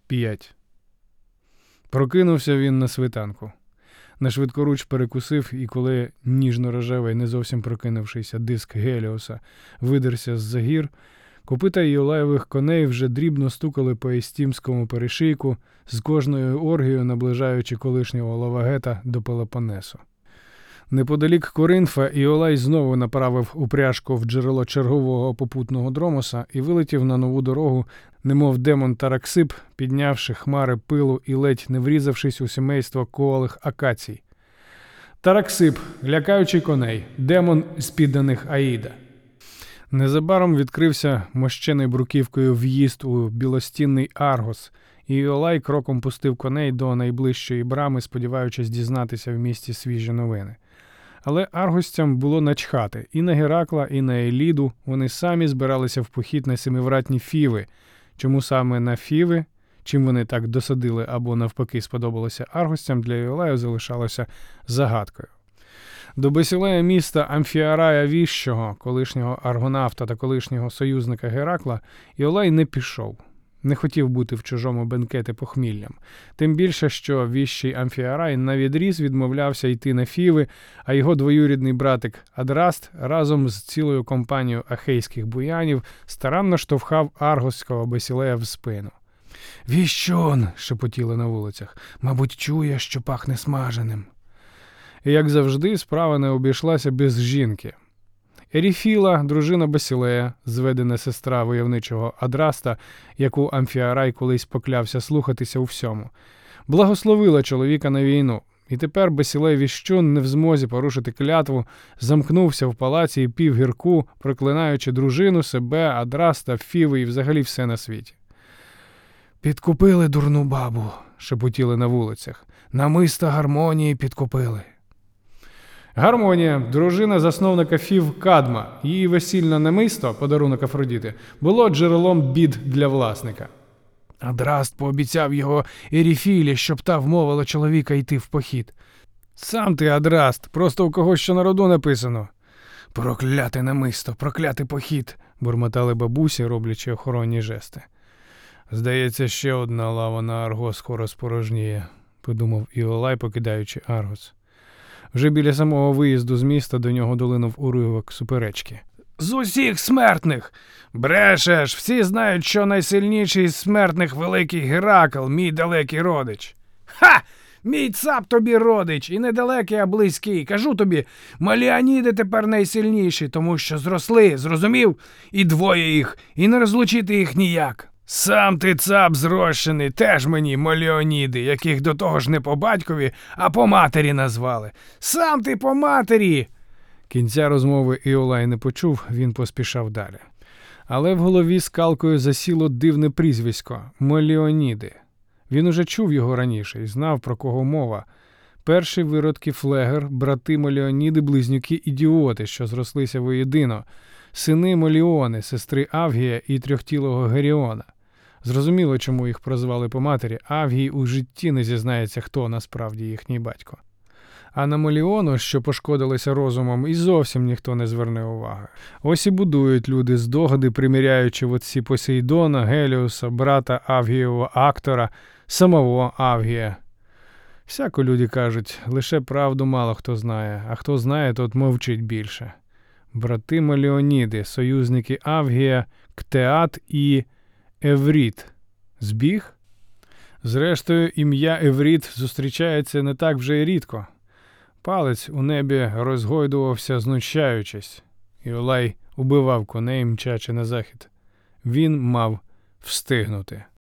5. Прокинувся він на світанку. Нашвидкоруч перекусив, і коли ніжно-рожевий, не зовсім прокинувшийся диск Геліоса видерся з-за гір, копита Іолаєвих коней вже дрібно стукали по Естімському перешийку, з кожною оргією наближаючи колишнього Лавагета до Пелопонесу. Неподалік Коринфа Іолай знову направив упряжку в джерело чергового попутного Дромоса і вилетів на нову дорогу, немов демон Тараксип, піднявши хмари пилу і ледь не врізавшись у сімейство коалих акацій. Тараксип, лякаючий коней, демон з підданих Аїда. Незабаром відкрився мощений бруківкою в'їзд у білостінний Аргос, і Іолай кроком пустив коней до найближчої брами, сподіваючись дізнатися в місті свіжі новини. Але аргостям було начхати і на Геракла, і на Еліду. Вони самі збиралися в похід на семивратні Фіви. Чому саме на Фіви, чим вони так досадили або навпаки сподобалося аргостям, для Іолаю залишалося загадкою. До Басілея міста Амфіарая Віщого, колишнього аргонавта та колишнього союзника Геракла, Іолай не пішов. Не хотів бути в чужому бенкеті похміллям. Тим більше, що віщий Амфіарай навідріз відмовлявся йти на Фіви, а його двоюрідний братик Адраст разом з цілою компанією ахейських буянів старанно штовхав аргосського Басілея в спину. «Віщон!» – шепотіли на вулицях. «Мабуть, чує, що пахне смаженим». І, як завжди, справа не обійшлася без жінки. Еріфіла, дружина Басілея, зведена сестра войовничого Адраста, яку Амфіарай колись поклявся слухатися у всьому, благословила чоловіка на війну. І тепер Басілей Віщун, не в змозі порушити клятву, замкнувся в палаці і пів гірку, проклинаючи дружину, себе, Адраста, Фіви і взагалі все на світі. «Підкупили дурну бабу», – шепотіли на вулицях. «Намиста Гармонії підкупили». Гармонія, дружина засновника Фів Кадма, її весільне намисто, подарунок Афродіти, було джерелом бід для власника. Адраст пообіцяв його Еріфілі, щоб та вмовила чоловіка йти в похід. «Сам ти, Адраст, просто у когось що на роду написано». «Прокляте намисто, проклятий похід», – бурмотали бабусі, роблячи охоронні жести. «Здається, ще одна лава на Аргос скоро спорожніє», – подумав Іолай, покидаючи Аргос. Вже біля самого виїзду з міста до нього долинув уривок суперечки. «З усіх смертних! Брешеш! Всі знають, що найсильніший з смертних великий Геракл, мій далекий родич». «Ха! Мій цап тобі родич! І не далекий, а близький! Кажу тобі, Маліаніди тепер найсильніші, тому що зросли, зрозумів? І двоє їх, і не розлучити їх ніяк». «Сам ти цап зрощений, теж мені Маліоніди, яких до того ж не по батькові, а по матері назвали. Сам ти по матері!» Кінця розмови Іолай не почув, він поспішав далі. Але в голові скалкою засіло дивне прізвисько – Маліоніди. Він уже чув його раніше і знав, про кого мова. Перші виродки Флегер, брати Маліоніди, близнюки-ідіоти, що зрослися воєдино, сини Моліони, сестри Авгія і трьохтілого Геріона. Зрозуміло, чому їх прозвали по матері. Авгій у житті не зізнається, хто насправді їхній батько. А на Моліону, що пошкодилися розумом, і зовсім ніхто не зверне уваги. Ось і будують люди здогади, приміряючи в отці Посейдона, Геліуса, брата Авгієвого Актора, самого Авгія. Всяко люди кажуть, лише правду мало хто знає, а хто знає, тот мовчить більше. Брати Маліоніди, союзники Авгія, Ктеат і Евріт. Збіг? Зрештою, ім'я Евріт зустрічається не так вже й рідко. Палець у небі розгойдувався, знущаючись. Іолай убивав коней, мчачи на захід. Він мав встигнути.